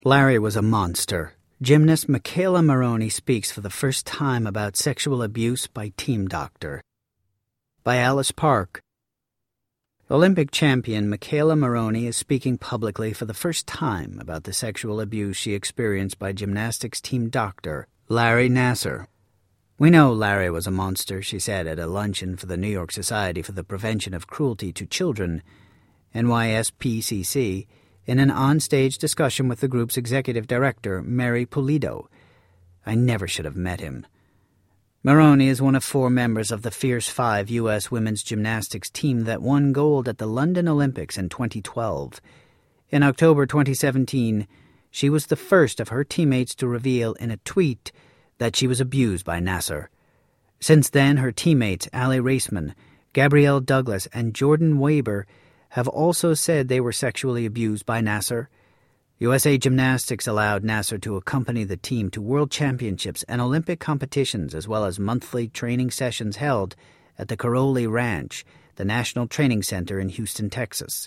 Larry was a monster. Gymnast Michaela Maroney speaks for the first time about sexual abuse by Team Doctor. By Alice Park. Olympic champion Michaela Maroney is speaking publicly for the first time about the sexual abuse she experienced by gymnastics team doctor Larry Nassar. "We know Larry was a monster," she said at a luncheon for the New York Society for the Prevention of Cruelty to Children, NYSPCC, in an onstage discussion with the group's executive director, Mary Pulido. "I never should have met him." Maroney is one of 4 members of the Fierce 5 U.S. women's gymnastics team that won gold at the London Olympics in 2012. In October 2017, she was the first of her teammates to reveal in a tweet that she was abused by Nassar. Since then, her teammates Aly Raisman, Gabrielle Douglas, and Jordan Weber have also said they were sexually abused by Nassar. USA Gymnastics allowed Nassar to accompany the team to World Championships and Olympic competitions, as well as monthly training sessions held at the Karolyi Ranch, the National Training Center in Houston, Texas.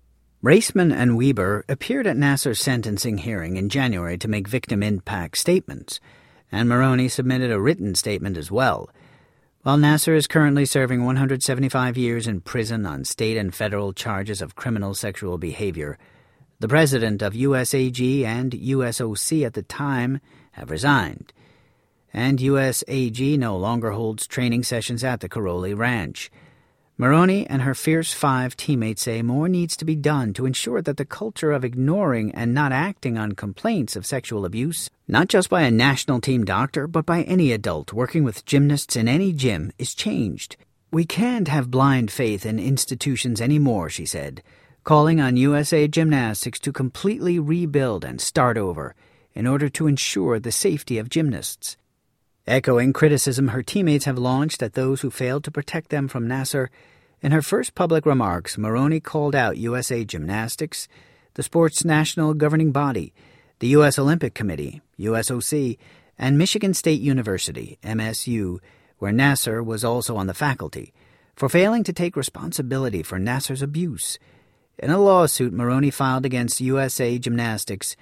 Raisman and Weber appeared at Nassar's sentencing hearing in January to make victim impact statements, and Maroney submitted a written statement as well. While Nassar is currently serving 175 years in prison on state and federal charges of criminal sexual behavior, the president of USAG and USOC at the time have resigned, and USAG no longer holds training sessions at the Karolyi Ranch. Maroney and her Fierce 5 teammates say more needs to be done to ensure that the culture of ignoring and not acting on complaints of sexual abuse, not just by a national team doctor, but by any adult working with gymnasts in any gym, is changed. "We can't have blind faith in institutions anymore," she said, calling on USA Gymnastics to completely rebuild and start over in order to ensure the safety of gymnasts. Echoing criticism her teammates have launched at those who failed to protect them from Nassar, in her first public remarks, Maroney called out USA Gymnastics, the sport's national governing body, the U.S. Olympic Committee, USOC, and Michigan State University, MSU, where Nassar was also on the faculty, for failing to take responsibility for Nassar's abuse. In a lawsuit Maroney filed against USA Gymnastics,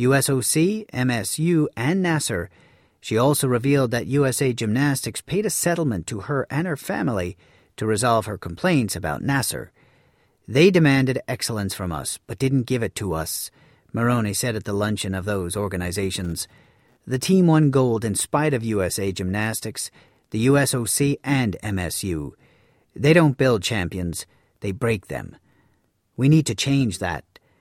USOC, MSU, and Nassar, she also revealed that USA Gymnastics paid a settlement to her and her family to resolve her complaints about Nassar. "They demanded excellence from us, but didn't give it to us," Maroney said at the luncheon of those organizations. The team won gold in spite of USA Gymnastics, the USOC, and MSU. "They don't build champions, they break them. We need to change that."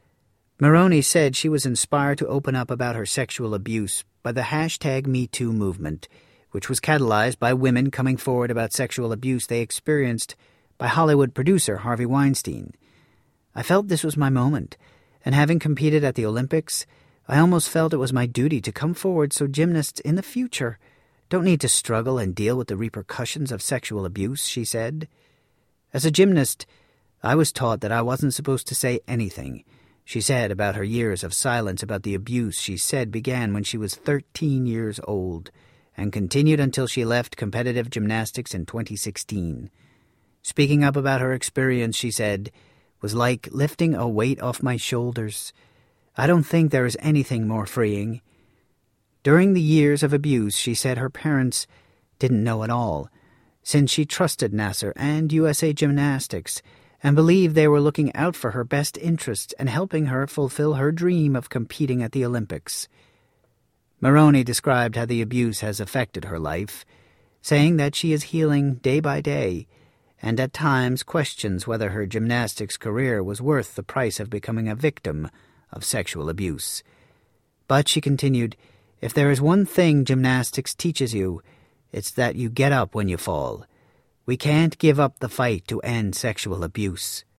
Maroney said she was inspired to open up about her sexual abuse by the #MeToo movement, which was catalyzed by women coming forward about sexual abuse they experienced by Hollywood producer Harvey Weinstein. "I felt this was my moment, and having competed at the Olympics, I almost felt it was my duty to come forward so gymnasts in the future don't need to struggle and deal with the repercussions of sexual abuse," she said. "As a gymnast, I was taught that I wasn't supposed to say anything," she said about her years of silence about the abuse she said began when she was 13 years old and continued until she left competitive gymnastics in 2016. Speaking up about her experience, she said, "was like lifting a weight off my shoulders. I don't think there is anything more freeing." During the years of abuse, she said her parents didn't know at all, since she trusted Nassar and USA Gymnastics and believed they were looking out for her best interests and helping her fulfill her dream of competing at the Olympics. Maroney described how the abuse has affected her life, saying that she is healing day by day and at times questions whether her gymnastics career was worth the price of becoming a victim of sexual abuse. But, she continued, "If there is one thing gymnastics teaches you, it's that you get up when you fall. We can't give up the fight to end sexual abuse."